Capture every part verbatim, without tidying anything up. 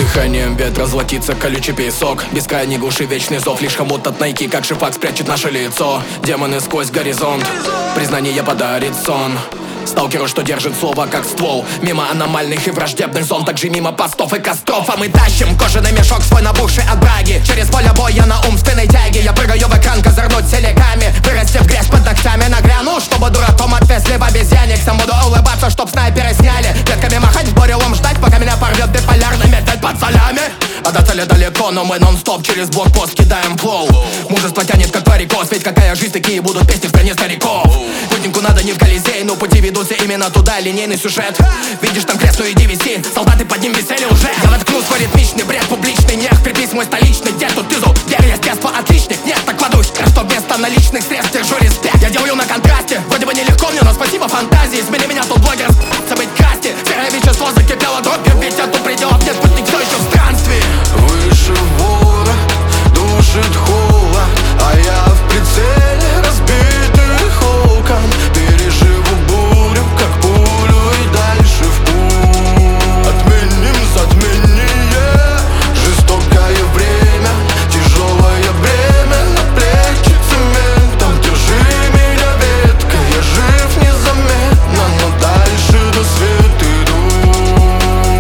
Дыханием ветра золотится колючий песок. Бескрайней глуши вечный зов. Лишь хомут от найки, как шифак, спрячет наше лицо. Демоны сквозь горизонт, признание подарит сон. Сталкеру, что держит слово как ствол. Мимо аномальных и враждебных зон, также мимо постов и костров. А мы тащим кожаный мешок свой набухший от браги. Через поле боя на умственной тяге. Я прыгаю в экран, козырнуть селеками. Вырасти в грязь под ногтями нагряну, чтобы дураком отвезли в обезьянник. Сам буду улыбаться, чтоб снайперы сняли. Ветками махать, в бурелом ждать, пока меня порвет биполярный металл под солями. А до цели далеко, но мы нон-стоп через блокпост кидаем флоу. Мужество тянет как парикос, ведь какая жизнь, такие будут песни в стране стариков. Путнику надо не в Колизей, но пути ведутся именно туда, линейный сюжет. Видишь там крест, ну иди виси, солдаты под ним висели уже. Я воткну свой ритмичный бред, публичный нех. Крепись мой столичный дед, тут тизу, верь, я с детства отличник. Нет, так кладусь, что вместо наличных средств держу респект. Я делаю на контрасте, вроде бы нелегко мне, но спасибо фантазии. Смени меня тут блогер, забыть касти. Серое вещество закипело дробью, ведь тут пределов нет, путник все еще в странстве. Выше вора душит холод, а я в прицеле разбитых окон. Переживу бурю, как пулю, и дальше в путь. Отменим затмение, жестокое время, тяжелое бремя на плечи цементом. Держи меня, ветка, я жив незаметно, но дальше до света иду.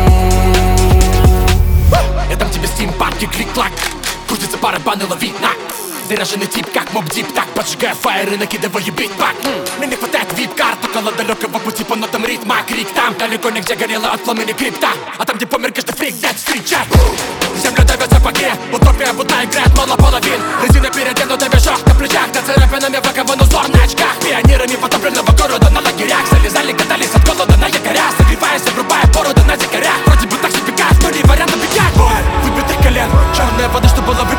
Я дам тебе стимпанк и клик-клак. Крутится барабан и лови на. Заряженный тип, как моб-дип, так поджигая фаер и накидываю битбак. Мне не хватает вип-карт, около далекого пути по нотам ритма. Крик там, далеко нигде горело от пламени крипта. А там, где помер каждый фрик, дать встречать. Земля давит в сапоге, утопия будто играет мало половин. Резина переоденутый мешок на плечах, над царапинами боковой узор на очках. Пионерами потопленного города на лагерях залезали, катались от голода на якорях, согреваясь, обрубая бороды на дикарях. Вроде бы так себе кайф, но не вариант убегать. Бой, выбитых колен, черная вода, что была в